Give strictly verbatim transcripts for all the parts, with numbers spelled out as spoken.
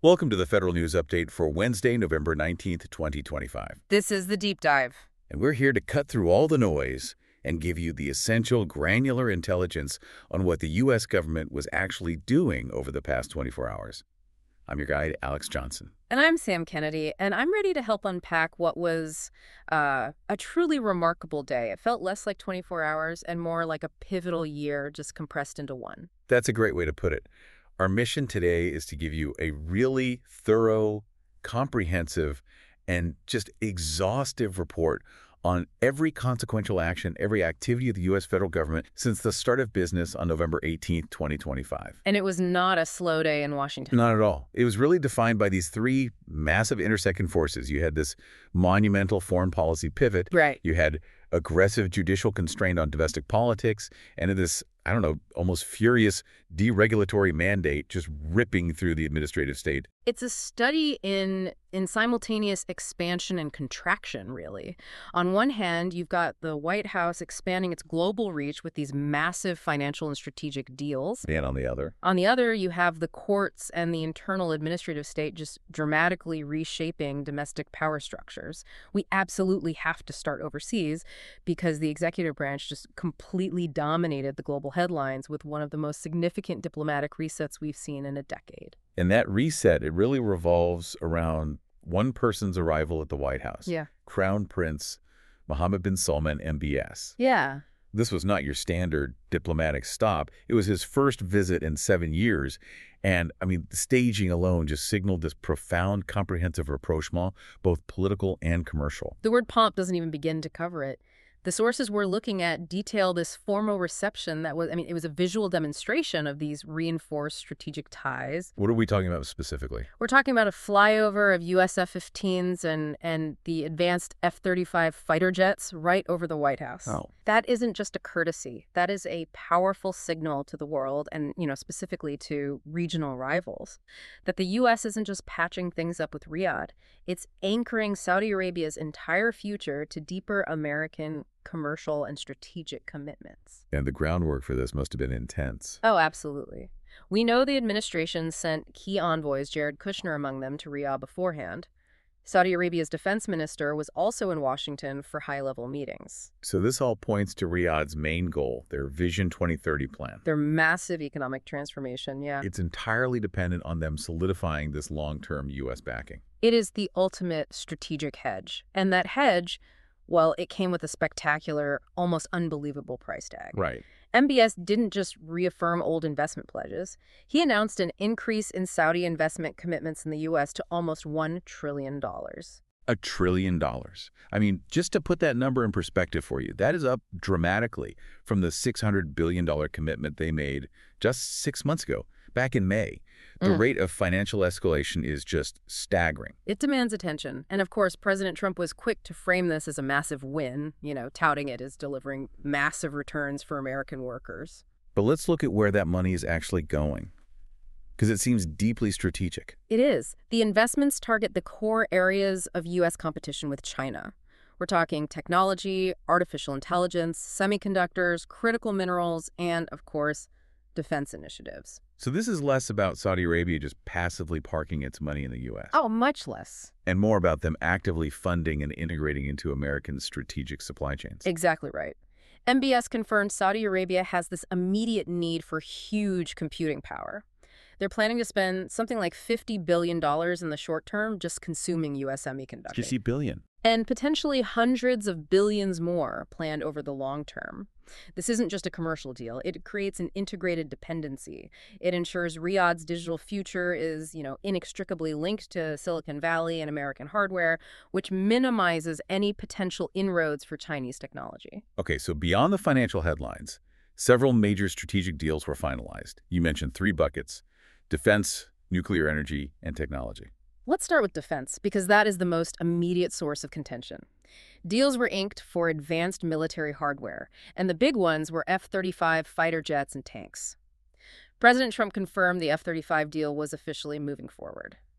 Welcome to the Federal News Update for Wednesday, November nineteenth, twenty twenty-five. This is the Deep Dive. And we're here to cut through all the noise and give you the essential granular intelligence on what the U S government was actually doing over the past twenty-four hours. I'm your guide, Alex Johnson. And I'm Sam Kennedy, and I'm ready to help unpack what was uh, a truly remarkable day. It felt less like twenty-four hours and more like a pivotal year just compressed into one. That's a great way to put it. Our mission today is to give you a really thorough, comprehensive, and just exhaustive report on every consequential action, every activity of the U S federal government since the start of business on November eighteenth, twenty twenty-five. And it was not a slow day in Washington. Not at all. It was really defined by these three massive intersecting forces. You had this monumental foreign policy pivot. Right. You had aggressive judicial constraint on domestic politics, and this, I don't know, almost furious deregulatory mandate just ripping through the administrative state. It's a study in in simultaneous expansion and contraction, really. On one hand, you've got the White House expanding its global reach with these massive financial and strategic deals. And on the other. On the other, you have the courts and the internal administrative state just dramatically reshaping domestic power structures. We absolutely have to start overseas because the executive branch just completely dominated the global headlines with one of the most significant diplomatic resets we've seen in a decade. And that reset, it really revolves around one person's arrival at the White House. Yeah. Crown Prince Mohammed bin Salman, M B S. Yeah. This was not your standard diplomatic stop. It was his first visit in seven years. And, I mean, the staging alone just signaled this profound, comprehensive rapprochement, both political and commercial. The word pomp doesn't even begin to cover it. The sources we're looking at detail this formal reception that was, I mean, it was a visual demonstration of these reinforced strategic ties. What are we talking about specifically? We're talking about a flyover of U S F fifteens and, and the advanced F thirty-five fighter jets right over the White House. Oh. That isn't just a courtesy. That is a powerful signal to the world and, you know, specifically to regional rivals, that the U S isn't just patching things up with Riyadh. It's anchoring Saudi Arabia's entire future to deeper American commercial and strategic commitments. And the groundwork for this must have been intense. Oh, absolutely. We know the administration sent key envoys, Jared Kushner among them, to Riyadh beforehand. Saudi Arabia's defense minister was also in Washington for high-level meetings. So this all points to Riyadh's main goal, their Vision twenty thirty plan. Their massive economic transformation, yeah. It's entirely dependent on them solidifying this long-term U S backing. It is the ultimate strategic hedge. And that hedge, well, it came with a spectacular, almost unbelievable price tag. Right. M B S didn't just reaffirm old investment pledges. He announced an increase in Saudi investment commitments in the U S to almost one trillion dollars. A trillion dollars. I mean, just to put that number in perspective for you, that is up dramatically from the six hundred billion dollars commitment they made just six months ago, back in May. The Mm. rate of financial escalation is just staggering. It demands attention. And of course, President Trump was quick to frame this as a massive win, you know, touting it as delivering massive returns for American workers. But let's look at where that money is actually going, because it seems deeply strategic. It is. The investments target the core areas of U S competition with China. We're talking technology, artificial intelligence, semiconductors, critical minerals, and, of course, defense initiatives. So this is less about Saudi Arabia just passively parking its money in the U S. Oh, much less. And more about them actively funding and integrating into American strategic supply chains. Exactly right. M B S confirmed Saudi Arabia has this immediate need for huge computing power. They're planning to spend something like fifty billion dollars in the short term just consuming U S semiconductors. fifty billion. And potentially hundreds of billions more planned over the long term. This isn't just a commercial deal. It creates an integrated dependency. It ensures Riyadh's digital future is, you know, inextricably linked to Silicon Valley and American hardware, which minimizes any potential inroads for Chinese technology. Okay, so beyond the financial headlines, several major strategic deals were finalized. You mentioned three buckets: defense, nuclear energy, and technology. Let's start with defense, because that is the most immediate source of contention. Deals were inked for advanced military hardware, and the big ones were F thirty-five fighter jets and tanks. President Trump confirmed the F thirty-five deal was officially moving forward.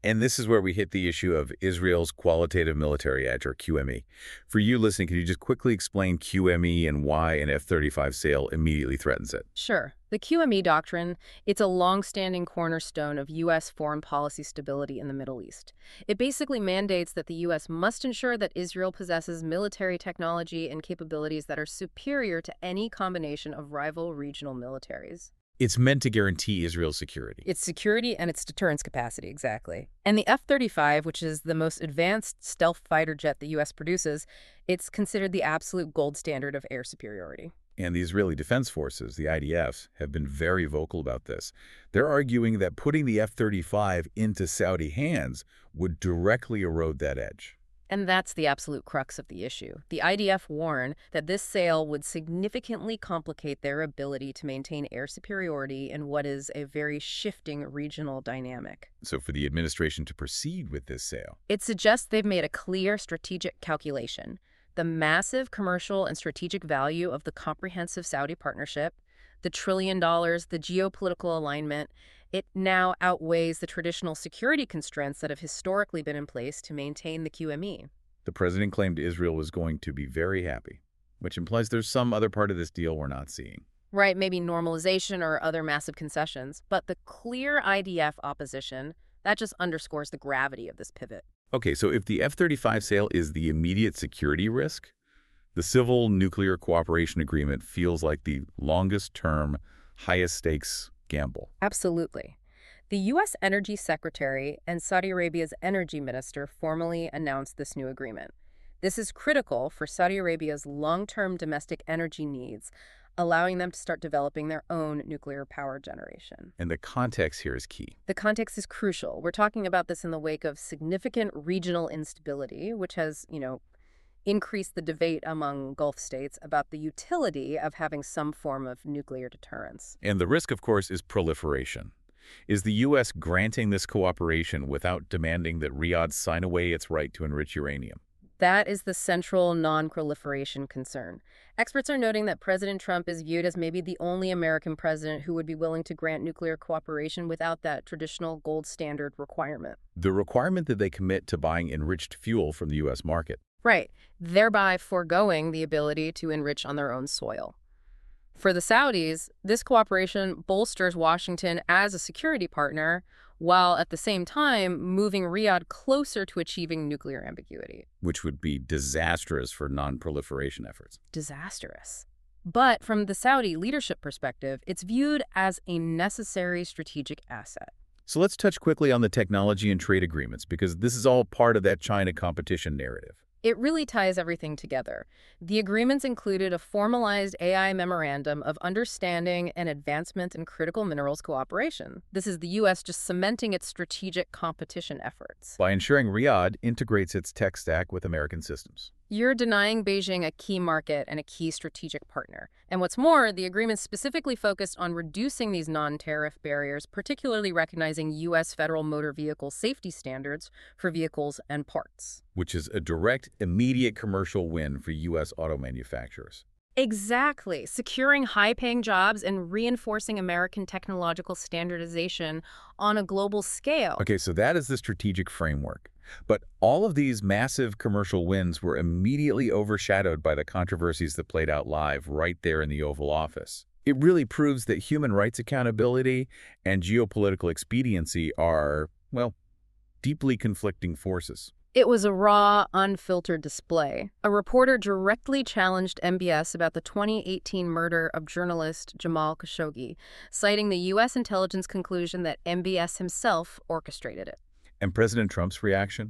And this is where we hit the issue of Israel's Qualitative Military Edge, or Q M E. For you listening, can you just quickly explain Q M E and why an F thirty-five sale immediately threatens it? Sure. The Q M E doctrine, it's a long-standing cornerstone of U S foreign policy stability in the Middle East. It basically mandates that the U S must ensure that Israel possesses military technology and capabilities that are superior to any combination of rival regional militaries. It's meant to guarantee Israel's security. Its security and its deterrence capacity, exactly. And the F thirty-five, which is the most advanced stealth fighter jet the U S produces, it's considered the absolute gold standard of air superiority. And the Israeli Defense Forces, the I D F, have been very vocal about this. They're arguing that putting the F thirty-five into Saudi hands would directly erode that edge. And that's the absolute crux of the issue. The I D F warn that this sale would significantly complicate their ability to maintain air superiority in what is a very shifting regional dynamic. So for the administration to proceed with this sale, it suggests they've made a clear strategic calculation. The massive commercial and strategic value of the comprehensive Saudi partnership, the trillion dollars, the geopolitical alignment, it now outweighs the traditional security constraints that have historically been in place to maintain the Q M E. The president claimed Israel was going to be very happy, which implies there's some other part of this deal we're not seeing. Right, maybe normalization or other massive concessions, but the clear I D F opposition, that just underscores the gravity of this pivot. Okay, so if the F thirty-five sale is the immediate security risk, the Civil Nuclear Cooperation Agreement feels like the longest-term, highest-stakes gamble. Absolutely. The U S Energy Secretary and Saudi Arabia's Energy Minister formally announced this new agreement. This is critical for Saudi Arabia's long-term domestic energy needs, allowing them to start developing their own nuclear power generation. And the context here is key. The context is crucial. We're talking about this in the wake of significant regional instability, which has, you know, increased the debate among Gulf states about the utility of having some form of nuclear deterrence. And the risk, of course, is proliferation. Is the U S granting this cooperation without demanding that Riyadh sign away its right to enrich uranium? That is the central non-proliferation concern. Experts are noting that President Trump is viewed as maybe the only American president who would be willing to grant nuclear cooperation without that traditional gold standard requirement. The requirement that they commit to buying enriched fuel from the U S market. Right, thereby foregoing the ability to enrich on their own soil. For the Saudis, this cooperation bolsters Washington as a security partner, while at the same time moving Riyadh closer to achieving nuclear ambiguity. Which would be disastrous for non-proliferation efforts. Disastrous. But from the Saudi leadership perspective, it's viewed as a necessary strategic asset. So let's touch quickly on the technology and trade agreements, because this is all part of that China competition narrative. It really ties everything together. The agreements included a formalized A I memorandum of understanding and advancement in critical minerals cooperation. This is the U S just cementing its strategic competition efforts. By ensuring Riyadh integrates its tech stack with American systems. You're denying Beijing a key market and a key strategic partner. And what's more, the agreement specifically focused on reducing these non-tariff barriers, particularly recognizing U S federal motor vehicle safety standards for vehicles and parts. Which is a direct, immediate commercial win for U S auto manufacturers. Exactly. Securing high-paying jobs and reinforcing American technological standardization on a global scale. Okay, so that is the strategic framework. But all of these massive commercial wins were immediately overshadowed by the controversies that played out live right there in the Oval Office. It really proves that human rights accountability and geopolitical expediency are, well, deeply conflicting forces. It was a raw, unfiltered display. A reporter directly challenged M B S about the twenty eighteen murder of journalist Jamal Khashoggi, citing the U S intelligence conclusion that M B S himself orchestrated it. And President Trump's reaction?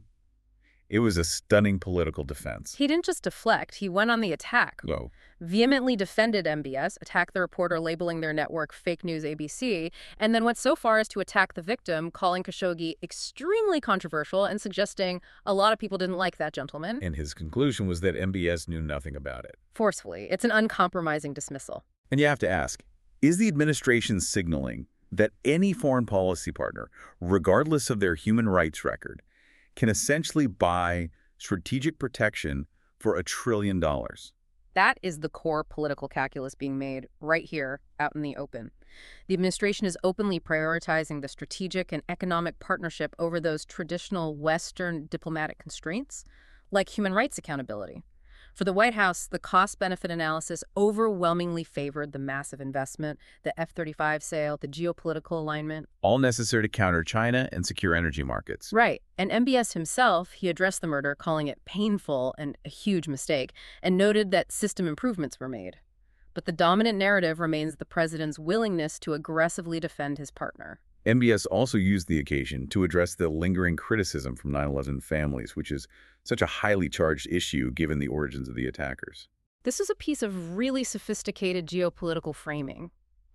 It was a stunning political defense. He didn't just deflect, he went on the attack. Whoa. Vehemently defended M B S, attacked the reporter labeling their network Fake News A B C, and then went so far as to attack the victim, calling Khashoggi extremely controversial and suggesting a lot of people didn't like that gentleman. And his conclusion was that M B S knew nothing about it. Forcefully. It's an uncompromising dismissal. And you have to ask, is the administration signaling that any foreign policy partner, regardless of their human rights record, can essentially buy strategic protection for a trillion dollars? That is the core political calculus being made right here, out in the open. The administration is openly prioritizing the strategic and economic partnership over those traditional Western diplomatic constraints, like human rights accountability. For the White House, the cost-benefit analysis overwhelmingly favored the massive investment, the F thirty-five sale, the geopolitical alignment. All necessary to counter China and secure energy markets. Right. And M B S himself, he addressed the murder, calling it painful and a huge mistake, and noted that system improvements were made. But the dominant narrative remains the president's willingness to aggressively defend his partner. M B S also used the occasion to address the lingering criticism from nine eleven families, which is such a highly charged issue given the origins of the attackers. This is a piece of really sophisticated geopolitical framing.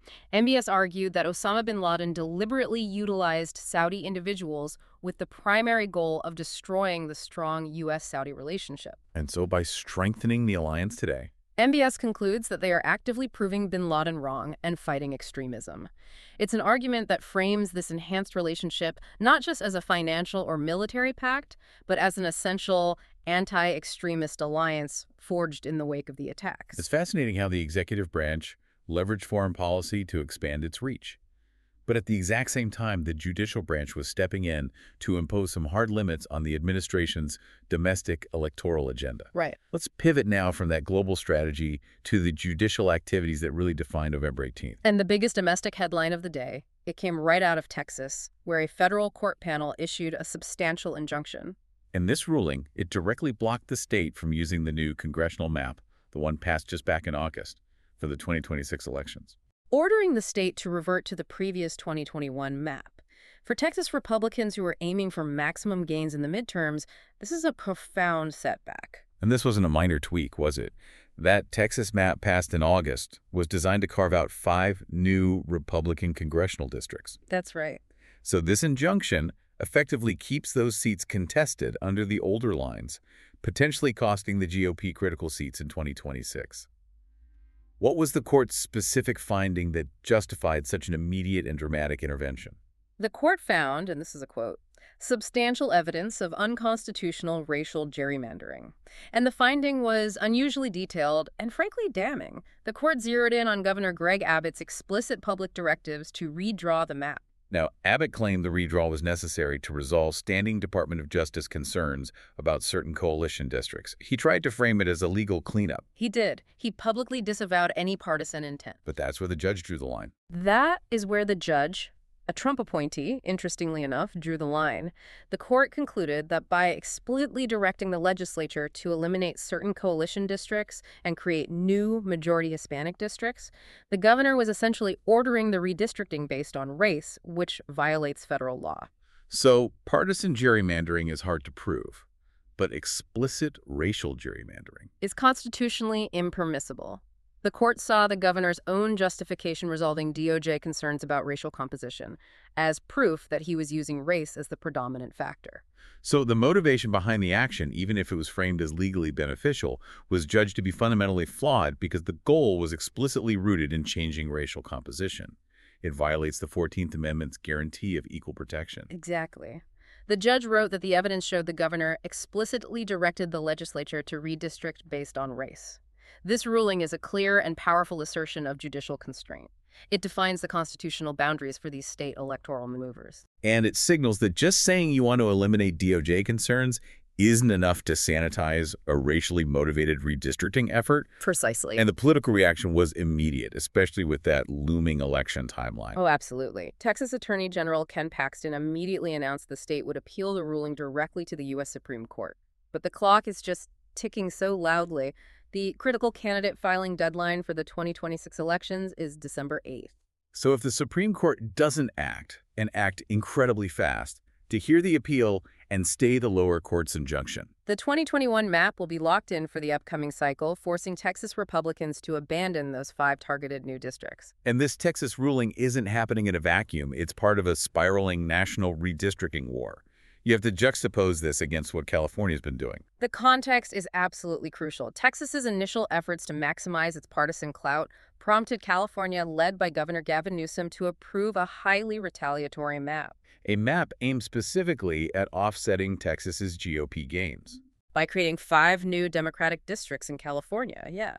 M B S argued that Osama bin Laden deliberately utilized Saudi individuals with the primary goal of destroying the strong U S Saudi relationship. And so by strengthening the alliance today, M B S concludes that they are actively proving bin Laden wrong and fighting extremism. It's an argument that frames this enhanced relationship not just as a financial or military pact, but as an essential anti-extremist alliance forged in the wake of the attacks. it's fascinating how the executive branch leveraged foreign policy to expand its reach. But at the exact same time, the judicial branch was stepping in to impose some hard limits on the administration's domestic electoral agenda. Right. Let's pivot now from that global strategy to the judicial activities that really define November eighteenth. And the biggest domestic headline of the day, it came right out of Texas, where a federal court panel issued a substantial injunction. In this ruling, it directly blocked the state from using the new congressional map, the one passed just back in August, for the twenty twenty-six elections. Ordering the state to revert to the previous twenty twenty-one map. For Texas Republicans who are aiming for maximum gains in the midterms, this is a profound setback. And this wasn't a minor tweak, was it? That Texas map passed in August was designed to carve out five new Republican congressional districts. That's right. So this injunction effectively keeps those seats contested under the older lines, potentially costing the G O P critical seats in twenty twenty-six. What was the court's specific finding that justified such an immediate and dramatic intervention? The court found, and this is a quote, substantial evidence of unconstitutional racial gerrymandering. And the finding was unusually detailed and frankly damning. The court zeroed in on Governor Greg Abbott's explicit public directives to redraw the map. Now, Abbott claimed the redraw was necessary to resolve standing Department of Justice concerns about certain coalition districts. He tried to frame it as a legal cleanup. He did. He publicly disavowed any partisan intent. But that's where the judge drew the line. That is where the judge, a Trump appointee, interestingly enough, drew the line. The court concluded that by explicitly directing the legislature to eliminate certain coalition districts and create new majority Hispanic districts, the governor was essentially ordering the redistricting based on race, which violates federal law. So, partisan gerrymandering is hard to prove, but explicit racial gerrymandering Is constitutionally impermissible. The court saw the governor's own justification resolving D O J concerns about racial composition as proof that he was using race as the predominant factor. So the motivation behind the action, even if it was framed as legally beneficial, was judged to be fundamentally flawed because the goal was explicitly rooted in changing racial composition. It violates the fourteenth Amendment's guarantee of equal protection. Exactly. The judge wrote that the evidence showed the governor explicitly directed the legislature to redistrict based on race. This ruling is a clear and powerful assertion of judicial constraint. It defines the constitutional boundaries for these state electoral maneuvers. And it signals that just saying you want to eliminate D O J concerns isn't enough to sanitize a racially motivated redistricting effort. Precisely. And the political reaction was immediate, especially with that looming election timeline. Oh, absolutely. Texas Attorney General Ken Paxton immediately announced the state would appeal the ruling directly to the U S Supreme Court. But the clock is just ticking so loudly. The critical candidate filing deadline for the twenty twenty-six elections is December eighth. So if the Supreme Court doesn't act, and act incredibly fast, to hear the appeal and stay the lower court's injunction, the twenty twenty-one map will be locked in for the upcoming cycle, forcing Texas Republicans to abandon those five targeted new districts. And this Texas ruling isn't happening in a vacuum. It's part of a spiraling national redistricting war. You have to juxtapose this against what California's been doing. The context is absolutely crucial. Texas's initial efforts to maximize its partisan clout prompted California, led by Governor Gavin Newsom, to approve a highly retaliatory map. A map aimed specifically at offsetting Texas's G O P gains. By creating five new Democratic districts in California, yeah.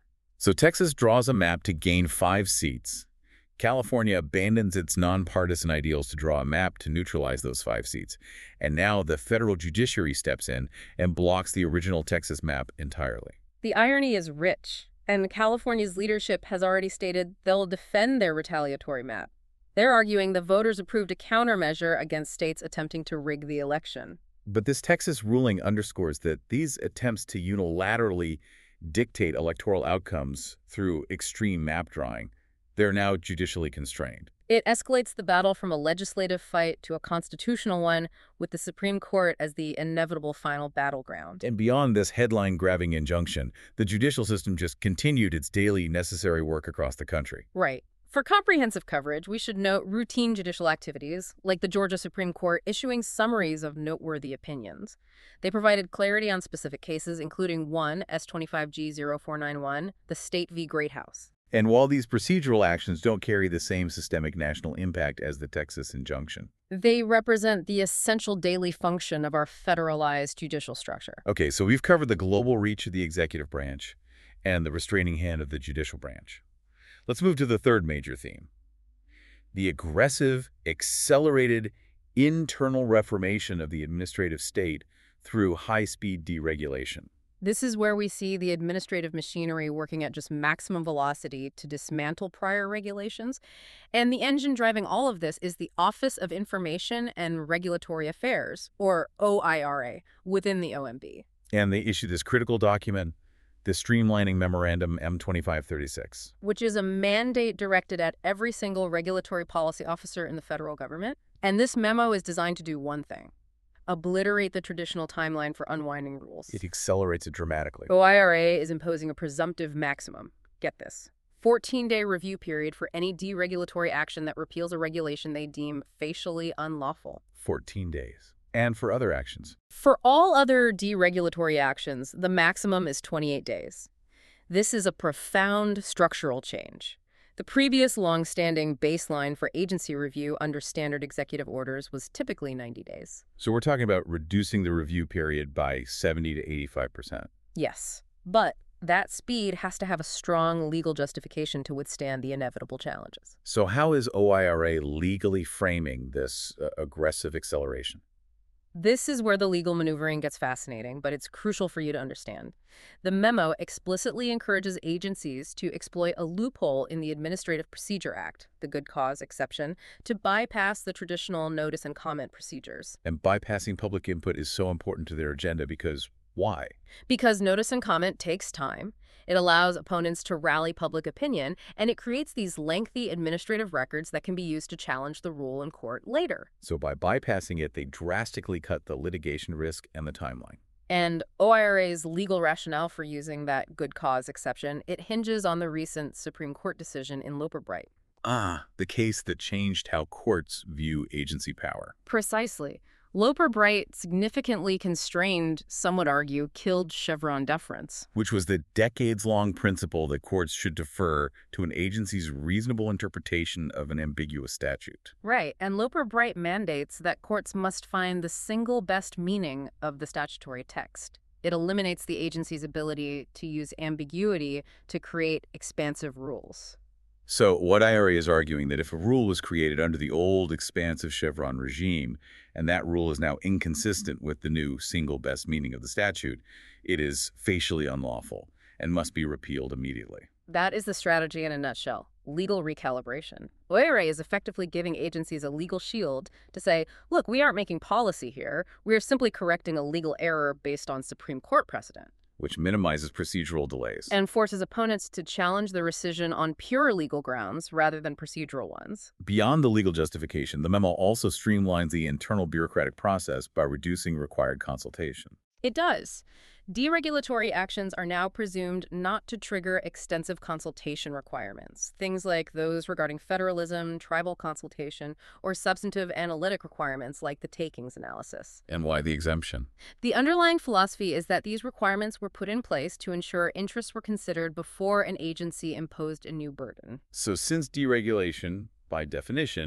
So Texas draws a map to gain five seats. California abandons its nonpartisan ideals to draw a map to neutralize those five seats. And now the federal judiciary steps in and blocks the original Texas map entirely. The irony is rich, and California's leadership has already stated they'll defend their retaliatory map. They're arguing the voters approved a countermeasure against states attempting to rig the election. But this Texas ruling underscores that these attempts to unilaterally dictate electoral outcomes through extreme map drawing, they're now judicially constrained. It escalates the battle from a legislative fight to a constitutional one, with the Supreme Court as the inevitable final battleground. And beyond this headline-grabbing injunction, the judicial system just continued its daily necessary work across the country. Right. For comprehensive coverage, we should note routine judicial activities, like the Georgia Supreme Court issuing summaries of noteworthy opinions. They provided clarity on specific cases, including one, S twenty-five G zero four nine one, the State v. Greathouse. And while these procedural actions don't carry the same systemic national impact as the Texas injunction, they represent the essential daily function of our federalized judicial structure. Okay, so we've covered the global reach of the executive branch and the restraining hand of the judicial branch. Let's move to the third major theme: the aggressive, accelerated internal reformation of the administrative state through high-speed deregulation. This is where we see the administrative machinery working at just maximum velocity to dismantle prior regulations. And the engine driving all of this is the Office of Information and Regulatory Affairs, or O I R A, within the O M B. And they issue this critical document, the Streamlining Memorandum M twenty-five thirty-six. Which is a mandate directed at every single regulatory policy officer in the federal government. And this memo is designed to do one thing: obliterate the traditional timeline for unwinding rules. It accelerates it dramatically. O I R A is imposing a presumptive maximum. Get this: fourteen-day review period for any deregulatory action that repeals a regulation they deem facially unlawful. fourteen days. And for other actions? For all other deregulatory actions, the maximum is twenty-eight days. This is a profound structural change. The previous long-standing baseline for agency review under standard executive orders was typically ninety days. So we're talking about reducing the review period by seventy to eighty-five percent. Yes, but that speed has to have a strong legal justification to withstand the inevitable challenges. So how is O I R A legally framing this uh, aggressive acceleration? This is where the legal maneuvering gets fascinating, but it's crucial for you to understand. The memo explicitly encourages agencies to exploit a loophole in the Administrative Procedure Act, the good cause exception, to bypass the traditional notice and comment procedures. And bypassing public input is so important to their agenda because why? Because notice and comment takes time. It allows opponents to rally public opinion, and it creates these lengthy administrative records that can be used to challenge the rule in court later. So by bypassing it, they drastically cut the litigation risk and the timeline. And O I R A's legal rationale for using that good cause exception, it hinges on the recent Supreme Court decision in Loper Bright. Ah, the case that changed how courts view agency power. Precisely. Loper Bright significantly constrained, some would argue, killed Chevron deference. Which was the decades-long principle that courts should defer to an agency's reasonable interpretation of an ambiguous statute. Right, and Loper Bright mandates that courts must find the single best meaning of the statutory text. It eliminates the agency's ability to use ambiguity to create expansive rules. So what I R A is arguing that if a rule was created under the old expansive Chevron regime, and that rule is now inconsistent with the new single best meaning of the statute, it is facially unlawful and must be repealed immediately. That is the strategy in a nutshell: legal recalibration. O I R A is effectively giving agencies a legal shield to say, look, we aren't making policy here. We are simply correcting a legal error based on Supreme Court precedent. Which minimizes procedural delays. And forces opponents to challenge the rescission on pure legal grounds rather than procedural ones. Beyond the legal justification, the memo also streamlines the internal bureaucratic process by reducing required consultation. It does. Deregulatory actions are now presumed not to trigger extensive consultation requirements, things like those regarding federalism, tribal consultation, or substantive analytic requirements like the takings analysis. And why the exemption? The underlying philosophy is that these requirements were put in place to ensure interests were considered before an agency imposed a new burden. So since deregulation, by definition,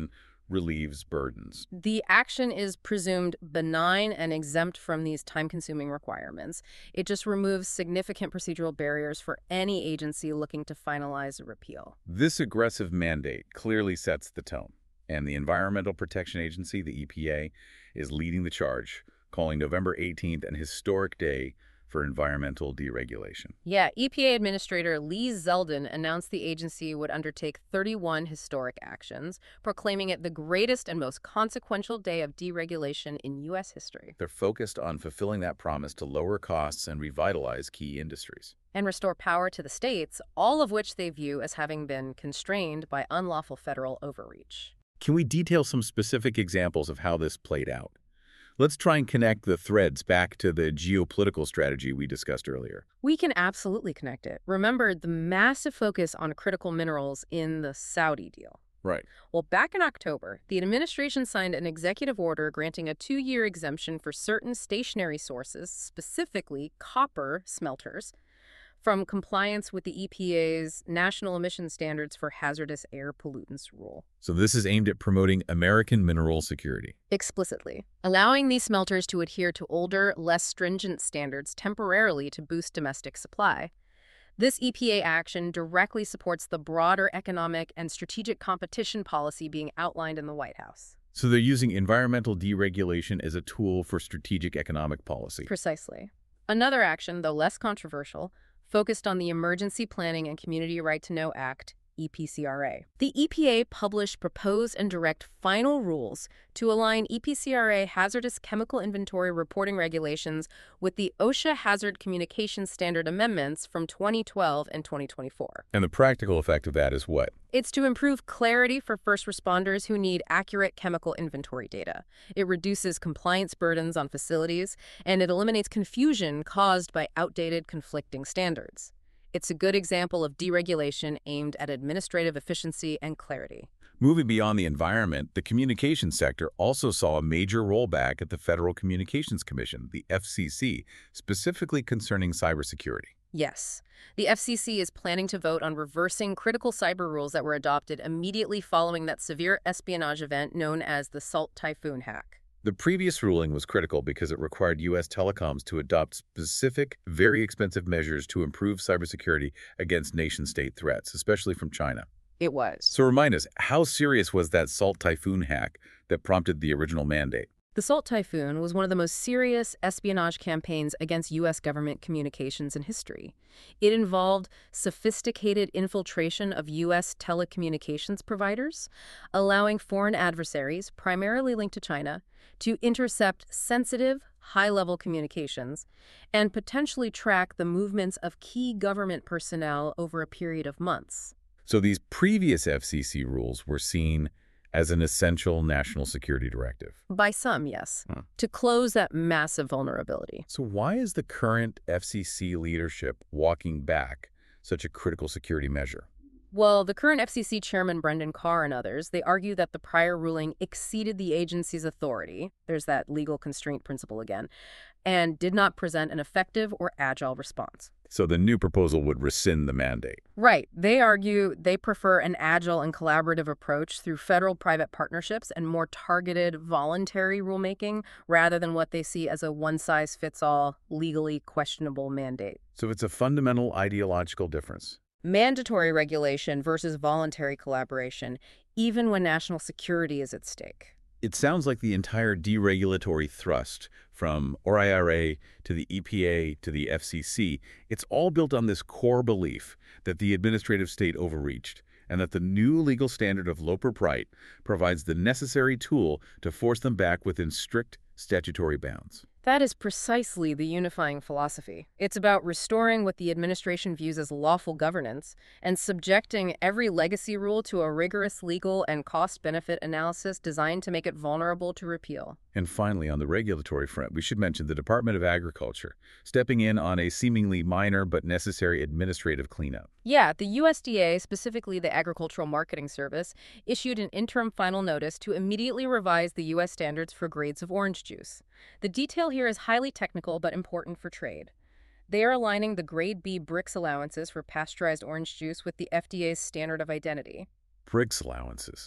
relieves burdens. The action is presumed benign and exempt from these time-consuming requirements. It just removes significant procedural barriers for any agency looking to finalize a repeal. This aggressive mandate clearly sets the tone, and the Environmental Protection Agency, the E P A, is leading the charge, calling November eighteenth an historic day for environmental deregulation. Yeah, E P A Administrator Lee Zeldin announced the agency would undertake thirty-one historic actions, proclaiming it the greatest and most consequential day of deregulation in U S history. They're focused on fulfilling that promise to lower costs and revitalize key industries. And restore power to the states, all of which they view as having been constrained by unlawful federal overreach. Can we detail some specific examples of how this played out? Let's try and connect the threads back to the geopolitical strategy we discussed earlier. We can absolutely connect it. Remember the massive focus on critical minerals in the Saudi deal. Right. Well, back in October, the administration signed an executive order granting a two-year exemption for certain stationary sources, specifically copper smelters, from compliance with the E P A's National Emission Standards for Hazardous Air Pollutants rule. So this is aimed at promoting American mineral security. Explicitly, allowing these smelters to adhere to older, less stringent standards temporarily to boost domestic supply. This E P A action directly supports the broader economic and strategic competition policy being outlined in the White House. So they're using environmental deregulation as a tool for strategic economic policy. Precisely. Another action, though less controversial, focused on the Emergency Planning and Community Right to Know Act, E P C R A. The E P A published proposed and direct final rules to align E P C R A hazardous chemical inventory reporting regulations with the OSHA Hazard Communication Standard amendments from twenty twelve and twenty twenty-four. And the practical effect of that is what? It's to improve clarity for first responders who need accurate chemical inventory data. It reduces compliance burdens on facilities, and it eliminates confusion caused by outdated, conflicting standards. It's a good example of deregulation aimed at administrative efficiency and clarity. Moving beyond the environment, the communications sector also saw a major rollback at the Federal Communications Commission, the F C C, specifically concerning cybersecurity. Yes. The F C C is planning to vote on reversing critical cyber rules that were adopted immediately following that severe espionage event known as the Salt Typhoon hack. The previous ruling was critical because it required U S telecoms to adopt specific, very expensive measures to improve cybersecurity against nation-state threats, especially from China. It was. So remind us, how serious was that Salt Typhoon hack that prompted the original mandate? The Salt Typhoon was one of the most serious espionage campaigns against U S government communications in history. It involved sophisticated infiltration of U S telecommunications providers, allowing foreign adversaries, primarily linked to China, to intercept sensitive, high-level communications and potentially track the movements of key government personnel over a period of months. So these previous F C C rules were seen as an essential national security directive. By some, yes, Huh. to close that massive vulnerability. So why is the current F C C leadership walking back such a critical security measure? Well, the current F C C chairman, Brendan Carr, and others, they argue that the prior ruling exceeded the agency's authority, there's that legal constraint principle again, and did not present an effective or agile response. So the new proposal would rescind the mandate. Right. They argue they prefer an agile and collaborative approach through federal-private partnerships and more targeted voluntary rulemaking rather than what they see as a one-size-fits-all, legally questionable mandate. So it's a fundamental ideological difference. Mandatory regulation versus voluntary collaboration, even when national security is at stake. It sounds like the entire deregulatory thrust, from O I R A to the E P A to the F C C, it's all built on this core belief that the administrative state overreached and that the new legal standard of Loper-Bright provides the necessary tool to force them back within strict statutory bounds. That is precisely the unifying philosophy. It's about restoring what the administration views as lawful governance and subjecting every legacy rule to a rigorous legal and cost-benefit analysis designed to make it vulnerable to repeal. And finally, on the regulatory front, we should mention the Department of Agriculture, stepping in on a seemingly minor but necessary administrative cleanup. Yeah, the U S D A, specifically the Agricultural Marketing Service, issued an interim final notice to immediately revise the U S standards for grades of orange juice. The detail here is highly technical but important for trade. They are aligning the Grade B Brix allowances for pasteurized orange juice with the F D A's standard of identity. Brix allowances.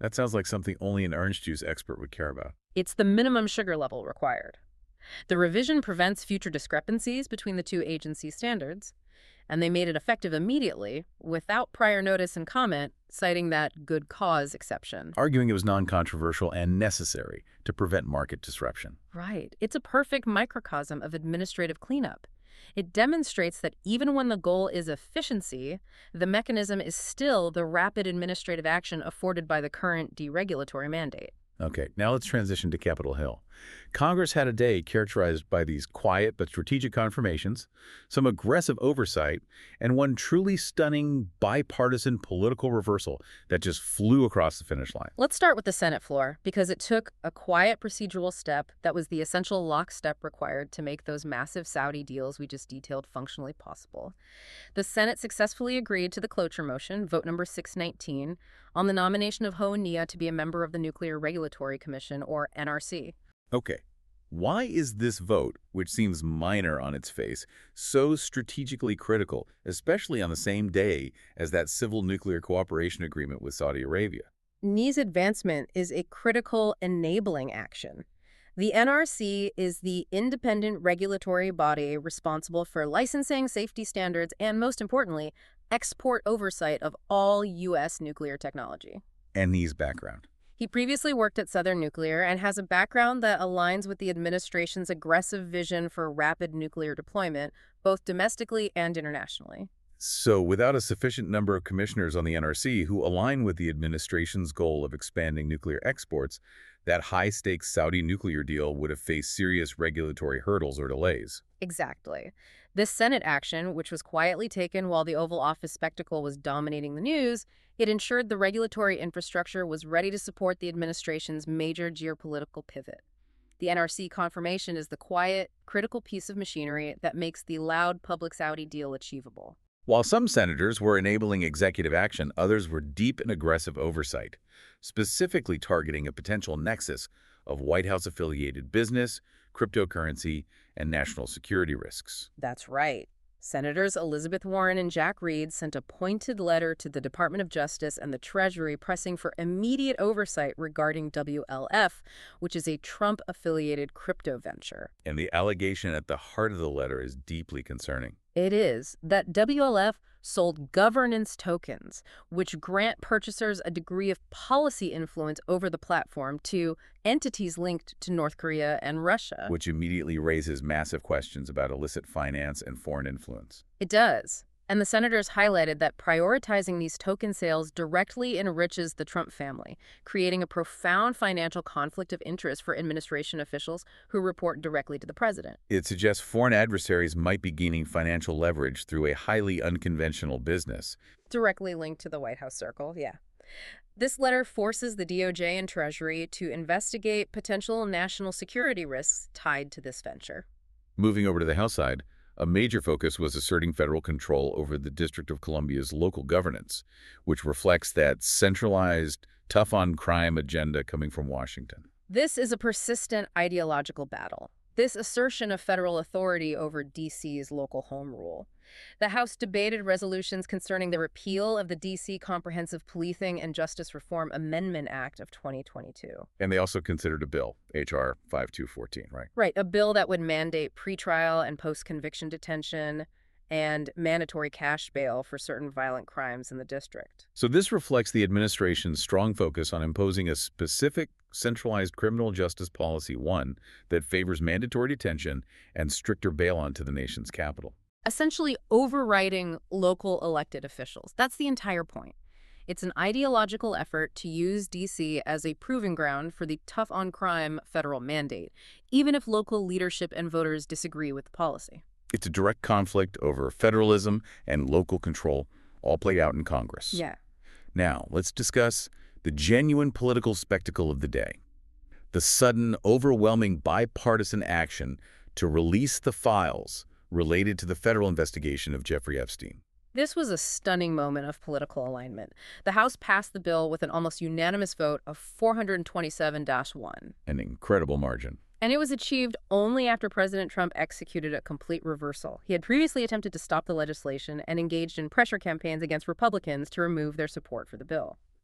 That sounds like something only an orange juice expert would care about. It's the minimum sugar level required. The revision prevents future discrepancies between the two agency standards, and they made it effective immediately, without prior notice and comment, citing that good cause exception. Arguing it was non-controversial and necessary to prevent market disruption. Right. It's a perfect microcosm of administrative cleanup. It demonstrates that even when the goal is efficiency, the mechanism is still the rapid administrative action afforded by the current deregulatory mandate. Okay, now let's transition to Capitol Hill. Congress had a day characterized by these quiet but strategic confirmations, some aggressive oversight, and one truly stunning bipartisan political reversal that just flew across the finish line. Let's start with the Senate floor, because it took a quiet procedural step that was the essential lockstep required to make those massive Saudi deals we just detailed functionally possible. The Senate successfully agreed to the cloture motion, vote number six nineteen, on the nomination of Ho Nia to be a member of the Nuclear Regulatory Commission, or N R C. Okay, why is this vote, which seems minor on its face, so strategically critical, especially on the same day as that civil nuclear cooperation agreement with Saudi Arabia? N I A's advancement is a critical enabling action. The N R C is the independent regulatory body responsible for licensing, safety standards, and most importantly, export oversight of all U S nuclear technology. And N I A's background. He previously worked at Southern Nuclear and has a background that aligns with the administration's aggressive vision for rapid nuclear deployment, both domestically and internationally. So without a sufficient number of commissioners on the N R C who align with the administration's goal of expanding nuclear exports, that high-stakes Saudi nuclear deal would have faced serious regulatory hurdles or delays. Exactly. This Senate action, which was quietly taken while the Oval Office spectacle was dominating the news, it ensured the regulatory infrastructure was ready to support the administration's major geopolitical pivot. The N R C confirmation is the quiet, critical piece of machinery that makes the loud public Saudi deal achievable. While some senators were enabling executive action, others were deep in aggressive oversight, specifically targeting a potential nexus of White House-affiliated business, cryptocurrency, and national security risks. That's right. Senators Elizabeth Warren and Jack Reed sent a pointed letter to the Department of Justice and the Treasury pressing for immediate oversight regarding W L F, which is a Trump-affiliated crypto venture. And the allegation at the heart of the letter is deeply concerning. It is that W L F sold governance tokens, which grant purchasers a degree of policy influence over the platform to entities linked to North Korea and Russia. Which immediately raises massive questions about illicit finance and foreign influence. It does. And the senators highlighted that prioritizing these token sales directly enriches the Trump family, creating a profound financial conflict of interest for administration officials who report directly to the president. It suggests foreign adversaries might be gaining financial leverage through a highly unconventional business. Directly linked to the White House circle, yeah. This letter forces the D O J and Treasury to investigate potential national security risks tied to this venture. Moving over to the House side, a major focus was asserting federal control over the District of Columbia's local governance, which reflects that centralized, tough-on-crime agenda coming from Washington. This is a persistent ideological battle. This assertion of federal authority over D C's local home rule. The House debated resolutions concerning the repeal of the D C Comprehensive Policing and Justice Reform Amendment Act of twenty twenty-two. And they also considered a bill, H R fifty-two fourteen, right? Right, a bill that would mandate pretrial and post-conviction detention and mandatory cash bail for certain violent crimes in the district. So this reflects the administration's strong focus on imposing a specific centralized criminal justice policy, one that favors mandatory detention and stricter bail onto the nation's capital. Essentially overriding local elected officials. That's the entire point. It's an ideological effort to use D C as a proving ground for the tough-on-crime federal mandate, even if local leadership and voters disagree with the policy. It's a direct conflict over federalism and local control, all played out in Congress. Yeah. Now, let's discuss the genuine political spectacle of the day. The sudden, overwhelming bipartisan action to release the files related to the federal investigation of Jeffrey Epstein. This was a stunning moment of political alignment. The House passed the bill with an almost unanimous vote of four hundred twenty-seven to one. An incredible margin. And it was achieved only after President Trump executed a complete reversal. He had previously attempted to stop the legislation and engaged in pressure campaigns against Republicans to remove their support for the bill.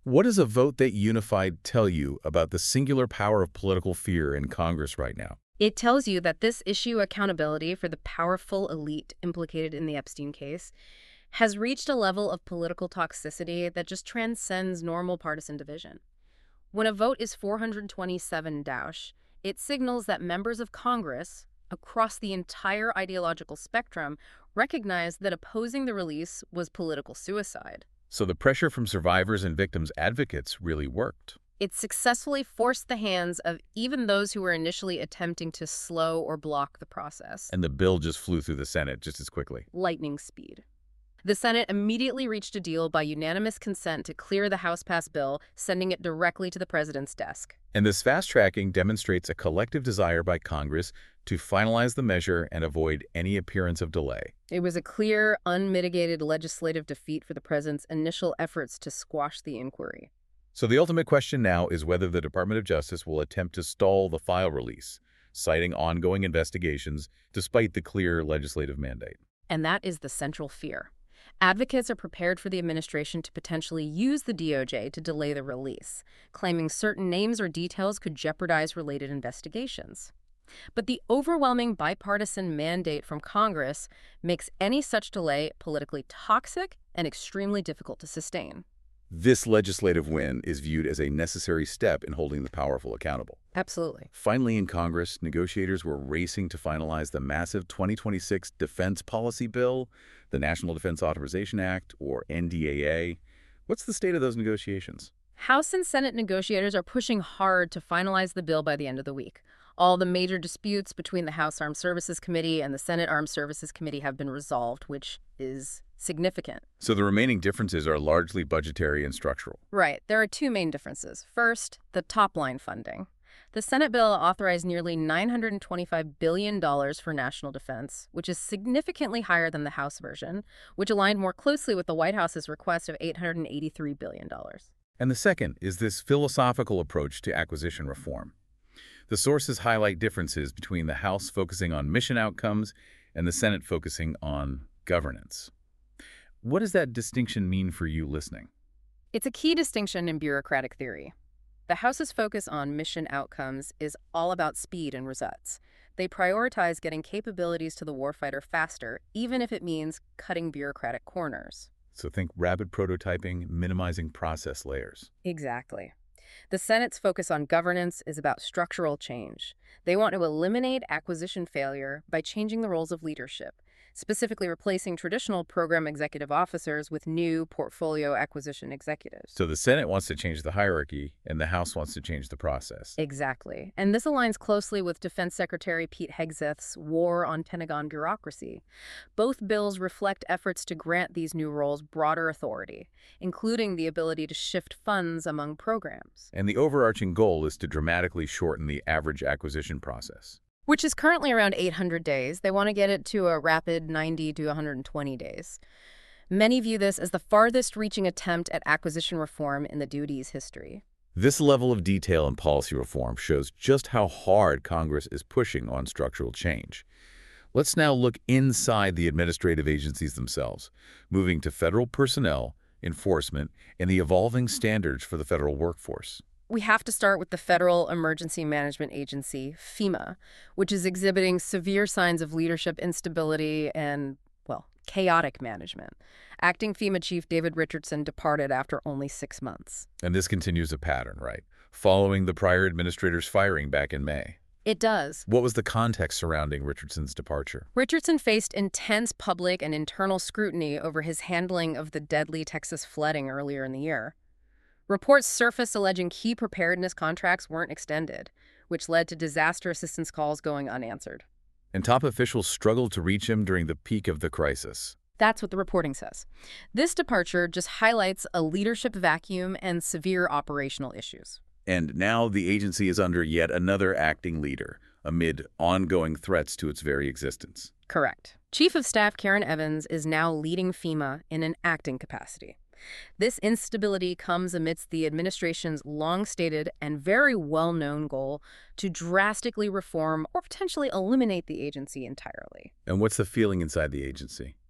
What does a vote that unified tell you about the singular power of political fear in Congress right now? It tells you that this issue accountability for the powerful elite implicated in the Epstein case has reached a level of political toxicity that just transcends normal partisan division. When a vote is four hundred twenty-seven dash, it signals that members of Congress, across the entire ideological spectrum, recognize that opposing the release was political suicide. So the pressure from survivors and victims advocates really worked. It successfully forced the hands of even those who were initially attempting to slow or block the process. And the bill just flew through the Senate just as quickly. Lightning speed. The Senate immediately reached a deal by unanimous consent to clear the House-passed bill, sending it directly to the president's desk. And this fast-tracking demonstrates a collective desire by Congress to finalize the measure and avoid any appearance of delay. It was a clear, unmitigated legislative defeat for the president's initial efforts to squash the inquiry. So the ultimate question now is whether the Department of Justice will attempt to stall the file release, citing ongoing investigations despite the clear legislative mandate. And that is the central fear. Advocates are prepared for the administration to potentially use the D O J to delay the release, claiming certain names or details could jeopardize related investigations. But the overwhelming bipartisan mandate from Congress makes any such delay politically toxic and extremely difficult to sustain. This legislative win is viewed as a necessary step in holding the powerful accountable. Absolutely. Finally, in Congress, negotiators were racing to finalize the massive twenty twenty-six Defense Policy Bill, the National Defense Authorization Act, or N D A A. What's the state of those negotiations? House and Senate negotiators are pushing hard to finalize the bill by the end of the week. All the major disputes between the House Armed Services Committee and the Senate Armed Services Committee have been resolved, which is significant. So the remaining differences are largely budgetary and structural. Right. There are two main differences. First, the top-line funding. The Senate bill authorized nearly nine hundred twenty-five billion dollars for national defense, which is significantly higher than the House version, which aligned more closely with the White House's request of eight hundred eighty-three billion dollars. And the second is this philosophical approach to acquisition reform. The sources highlight differences between the House focusing on mission outcomes and the Senate focusing on governance. What does that distinction mean for you listening? It's a key distinction in bureaucratic theory. The House's focus on mission outcomes is all about speed and results. They prioritize getting capabilities to the warfighter faster, even if it means cutting bureaucratic corners. So think rapid prototyping, minimizing process layers. Exactly. The Senate's focus on governance is about structural change. They want to eliminate acquisition failure by changing the roles of leadership, specifically replacing traditional program executive officers with new portfolio acquisition executives. So the Senate wants to change the hierarchy, and the House wants to change the process. Exactly. And this aligns closely with Defense Secretary Pete Hegseth's War on Pentagon Bureaucracy. Both bills reflect efforts to grant these new roles broader authority, including the ability to shift funds among programs. And the overarching goal is to dramatically shorten the average acquisition process, which is currently around eight hundred days. They want to get it to a rapid ninety to one hundred twenty days. Many view this as the farthest-reaching attempt at acquisition reform in the duty's history. This level of detail in policy reform shows just how hard Congress is pushing on structural change. Let's now look inside the administrative agencies themselves, moving to federal personnel, enforcement, and the evolving standards for the federal workforce. We have to start with the Federal Emergency Management Agency, FEMA, which is exhibiting severe signs of leadership instability and, well, chaotic management. Acting FEMA Chief David Richardson departed after only six months. And this continues a pattern, right? Following the prior administrator's firing back in May. It does. What was the context surrounding Richardson's departure? Richardson faced intense public and internal scrutiny over his handling of the deadly Texas flooding earlier in the year. Reports surfaced alleging key preparedness contracts weren't extended, which led to disaster assistance calls going unanswered. And top officials struggled to reach him during the peak of the crisis. That's what the reporting says. This departure just highlights a leadership vacuum and severe operational issues. And now the agency is under yet another acting leader, amid ongoing threats to its very existence. Correct. Chief of Staff Karen Evans is now leading FEMA in an acting capacity. This instability comes amidst the administration's long-stated and very well-known goal to drastically reform or potentially eliminate the agency entirely. And what's the feeling inside the agency?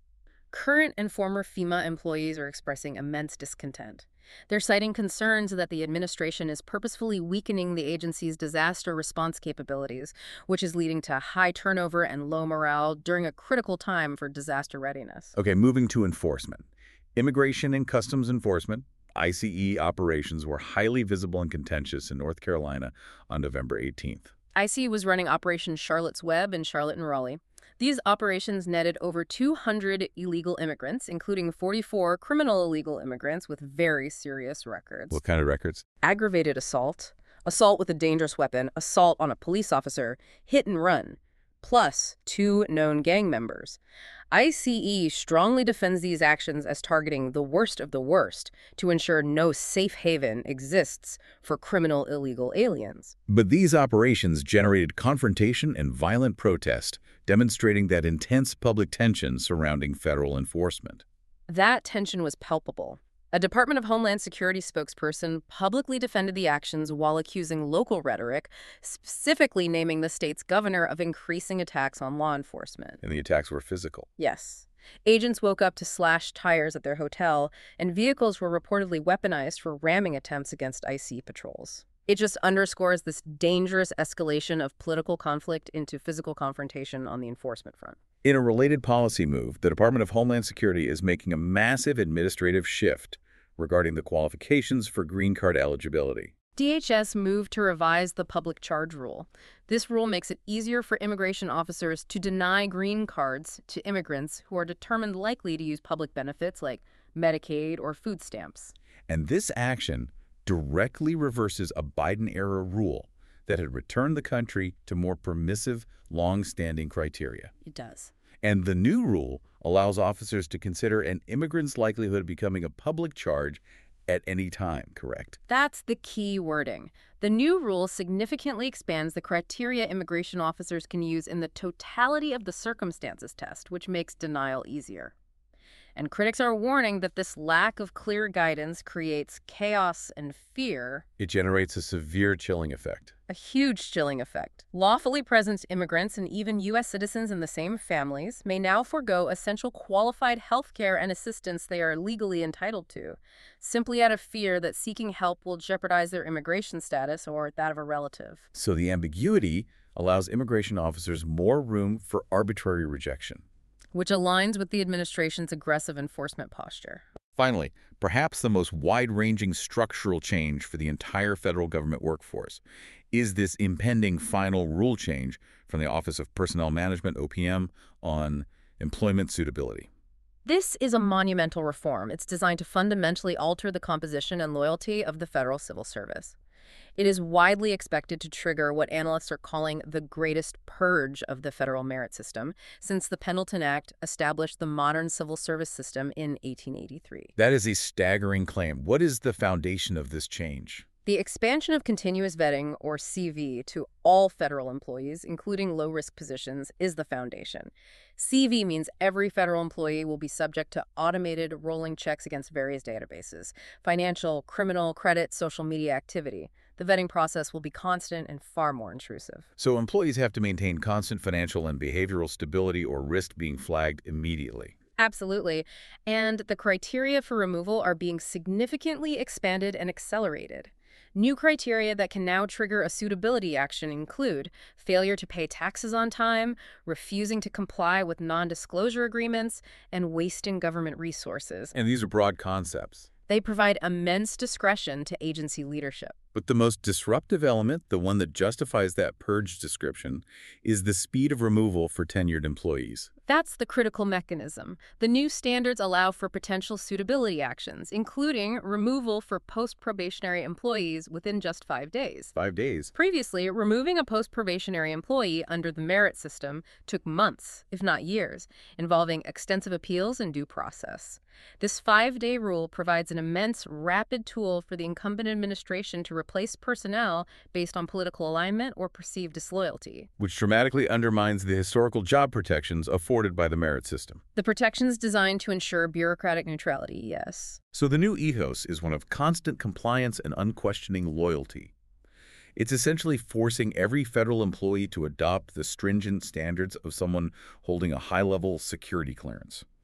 Current and former FEMA employees are expressing immense discontent. They're citing concerns that the administration is purposefully weakening the agency's disaster response capabilities, which is leading to high turnover and low morale during a critical time for disaster readiness. Okay, moving to enforcement. Immigration and Customs Enforcement, I C E operations were highly visible and contentious in North Carolina on November eighteenth. I C E was running Operation Charlotte's Web in Charlotte and Raleigh. These operations netted over two hundred illegal immigrants, including forty-four criminal illegal immigrants with very serious records. What kind of records? Aggravated assault, assault with a dangerous weapon, assault on a police officer, hit and run, plus two known gang members. I C E strongly defends these actions as targeting the worst of the worst to ensure no safe haven exists for criminal illegal aliens. But these operations generated confrontation and violent protest, demonstrating that intense public tension surrounding federal enforcement. That tension was palpable. A Department of Homeland Security spokesperson publicly defended the actions while accusing local rhetoric, specifically naming the state's governor of increasing attacks on law enforcement. And the attacks were physical. Yes. Agents woke up to slash tires at their hotel, and vehicles were reportedly weaponized for ramming attempts against I C E patrols. It just underscores this dangerous escalation of political conflict into physical confrontation on the enforcement front. In a related policy move, the Department of Homeland Security is making a massive administrative shift regarding the qualifications for green card eligibility. D H S moved to revise the public charge rule. This rule makes it easier for immigration officers to deny green cards to immigrants who are determined likely to use public benefits like Medicaid or food stamps. And this action directly reverses a Biden-era rule that had returned the country to more permissive, long-standing criteria. It does. And the new rule allows officers to consider an immigrant's likelihood of becoming a public charge at any time, correct? That's the key wording. The new rule significantly expands the criteria immigration officers can use in the totality of the circumstances test, which makes denial easier. And critics are warning that this lack of clear guidance creates chaos and fear. It generates a severe chilling effect. A huge chilling effect. Lawfully present immigrants and even U S citizens in the same families may now forego essential qualified health care and assistance they are legally entitled to, simply out of fear that seeking help will jeopardize their immigration status or that of a relative. So the ambiguity allows immigration officers more room for arbitrary rejection, which aligns with the administration's aggressive enforcement posture. Finally, perhaps the most wide-ranging structural change for the entire federal government workforce is this impending final rule change from the Office of Personnel Management, O P M, on employment suitability. This is a monumental reform. It's designed to fundamentally alter the composition and loyalty of the federal civil service. It is widely expected to trigger what analysts are calling the greatest purge of the federal merit system, since the Pendleton Act established the modern civil service system in eighteen eighty-three. That is a staggering claim. What is the foundation of this change? The expansion of continuous vetting, or C V, to all federal employees, including low-risk positions, is the foundation. C V means every federal employee will be subject to automated rolling checks against various databases: financial, criminal, credit, social media activity. The vetting process will be constant and far more intrusive. So employees have to maintain constant financial and behavioral stability or risk being flagged immediately. Absolutely. And the criteria for removal are being significantly expanded and accelerated. New criteria that can now trigger a suitability action include failure to pay taxes on time, refusing to comply with non-disclosure agreements, and wasting government resources. And these are broad concepts. They provide immense discretion to agency leadership. But the most disruptive element, the one that justifies that purge description, is the speed of removal for tenured employees. That's the critical mechanism. The new standards allow for potential suitability actions, including removal for post-probationary employees within just five days. Five days. Previously, removing a post-probationary employee under the merit system took months, if not years, involving extensive appeals and due process. This five-day rule provides an immense, rapid tool for the incumbent administration to replace personnel based on political alignment or perceived disloyalty, which dramatically undermines the historical job protections afforded by the merit system. The protections designed to ensure bureaucratic neutrality, yes. So the new ethos is one of constant compliance and unquestioning loyalty. It's essentially forcing every federal employee to adopt the stringent standards of someone holding a high-level security clearance.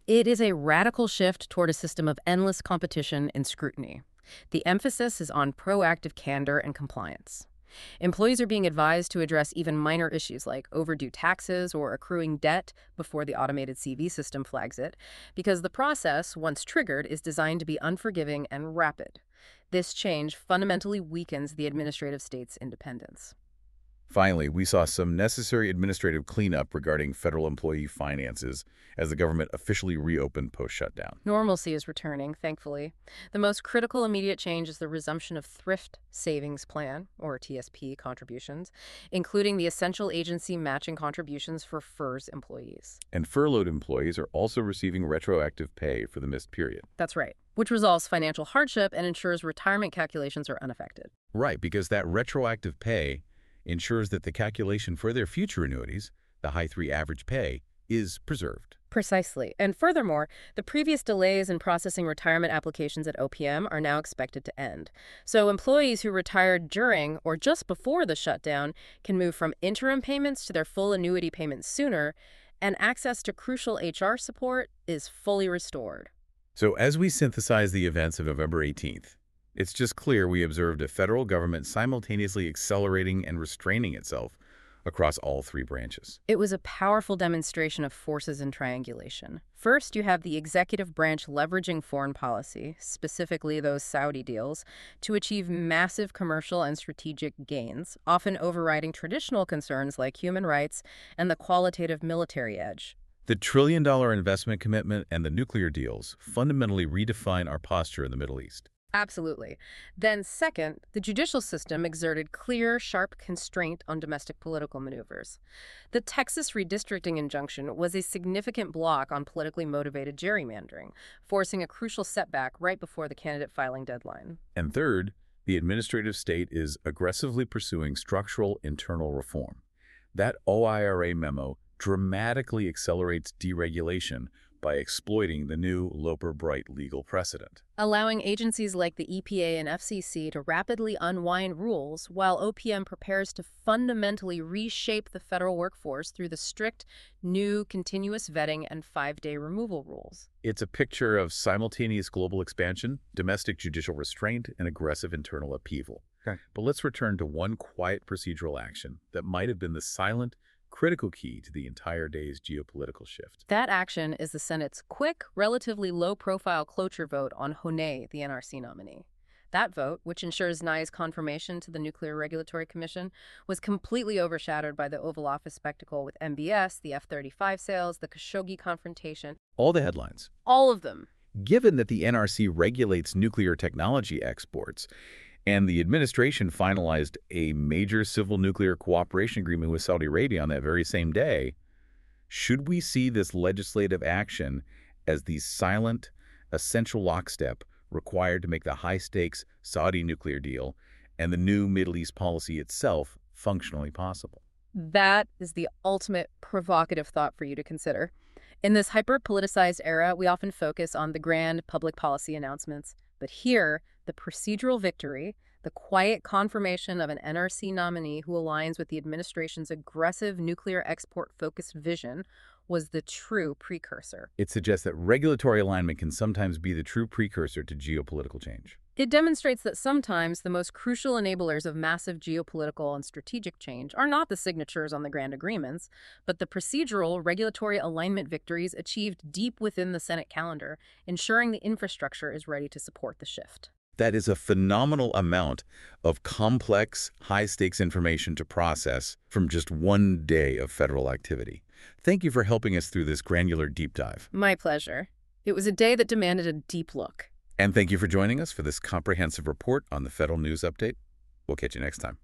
It is a radical shift toward a system of endless competition and scrutiny. The emphasis is on proactive candor and compliance. Employees are being advised to address even minor issues like overdue taxes or accruing debt before the automated C V system flags it, because the process, once triggered, is designed to be unforgiving and rapid. This change fundamentally weakens the administrative state's independence. Finally, we saw some necessary administrative cleanup regarding federal employee finances as the government officially reopened post-shutdown. Normalcy is returning, thankfully. The most critical immediate change is the resumption of Thrift Savings Plan, or T S P, contributions, including the essential agency matching contributions for F E R S employees. And furloughed employees are also receiving retroactive pay for the missed period. That's right, which resolves financial hardship and ensures retirement calculations are unaffected. Right, because that retroactive pay ensures that the calculation for their future annuities, the high three average pay, is preserved. Precisely. And furthermore, the previous delays in processing retirement applications at O P M are now expected to end. So employees who retired during or just before the shutdown can move from interim payments to their full annuity payments sooner, and access to crucial H R support is fully restored. So as we synthesize the events of November eighteenth, it's just clear we observed a federal government simultaneously accelerating and restraining itself across all three branches. It was a powerful demonstration of forces in triangulation. First, you have the executive branch leveraging foreign policy, specifically those Saudi deals, to achieve massive commercial and strategic gains, often overriding traditional concerns like human rights and the qualitative military edge. The trillion-dollar investment commitment and the nuclear deals fundamentally redefine our posture in the Middle East. Absolutely. Then second, the judicial system exerted clear, sharp constraint on domestic political maneuvers. The Texas redistricting injunction was a significant block on politically motivated gerrymandering, forcing a crucial setback right before the candidate filing deadline. And third, the administrative state is aggressively pursuing structural internal reform. That O I R A memo dramatically accelerates deregulation by exploiting the new Loper-Bright legal precedent, allowing agencies like the E P A and F C C to rapidly unwind rules while O P M prepares to fundamentally reshape the federal workforce through the strict new continuous vetting and five-day removal rules. It's a picture of simultaneous global expansion, domestic judicial restraint, and aggressive internal upheaval. Okay. But let's return to one quiet procedural action that might have been the silent, critical key to the entire day's geopolitical shift. That action is the Senate's quick, relatively low-profile cloture vote on Honay, the N R C nominee. That vote, which ensures Nye's confirmation to the Nuclear Regulatory Commission, was completely overshadowed by the Oval Office spectacle with M B S, the F thirty-five sales, the Khashoggi confrontation. All the headlines. All of them. Given that the N R C regulates nuclear technology exports, and the administration finalized a major civil nuclear cooperation agreement with Saudi Arabia on that very same day, should we see this legislative action as the silent, essential lockstep required to make the high-stakes Saudi nuclear deal and the new Middle East policy itself functionally possible? That is the ultimate provocative thought for you to consider. In this hyper-politicized era, we often focus on the grand public policy announcements. But here, the procedural victory, the quiet confirmation of an N R C nominee who aligns with the administration's aggressive nuclear export-focused vision, was the true precursor. It suggests that regulatory alignment can sometimes be the true precursor to geopolitical change. It demonstrates that sometimes the most crucial enablers of massive geopolitical and strategic change are not the signatures on the grand agreements, but the procedural regulatory alignment victories achieved deep within the Senate calendar, ensuring the infrastructure is ready to support the shift. That is a phenomenal amount of complex, high-stakes information to process from just one day of federal activity. Thank you for helping us through this granular deep dive. My pleasure. It was a day that demanded a deep look. And thank you for joining us for this comprehensive report on the Federal News Update. We'll catch you next time.